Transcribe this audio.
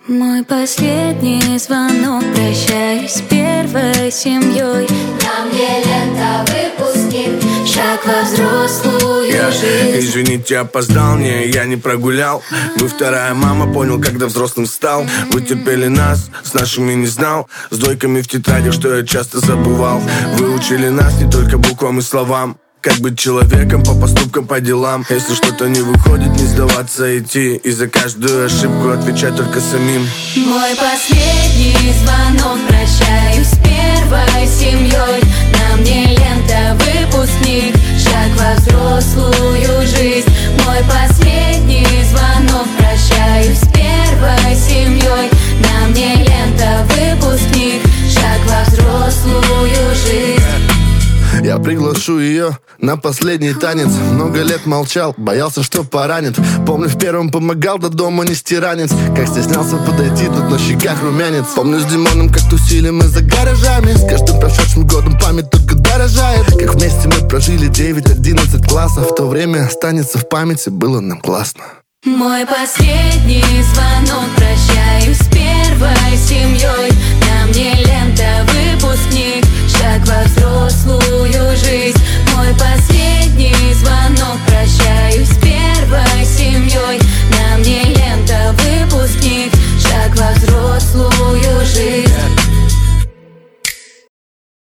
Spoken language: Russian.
Мой последний звонок, прощаюсь с первой семьей. На мне лента выпускник, шаг во взрослую жизнь. Извините, опоздал, не, я не прогулял. Вы вторая мама, понял, когда взрослым стал. Вы терпели нас, с нашими не знал. С двойками в тетрадях, что я часто забывал. Вы учили нас не только буквам и словам. Как быть человеком по поступкам, по делам. Если что-то не выходит, не сдаваться, идти. И за каждую ошибку отвечать только самим. Мой последний звонок, прощаюсь с первой семьей. На мне лента выпускник, шаг во взрослую жизнь. Мой последний звонок, прощаюсь с первой семьей. На мне лента выпускник, шаг во взрослую жизнь. Я приглашу ее на последний танец. Много лет молчал, боялся, что поранит. Помню, в первом помогал до дома нести ранец. Как стеснялся подойти, тут на щеках румянец. Помню, с Димоном как тусили мы за гаражами. С каждым прошедшим годом память только дорожает. Как вместе мы прожили 9-11 классов. В то время останется в памяти, было нам классно. Мой последний звонок, прощаюсь с первой семьей.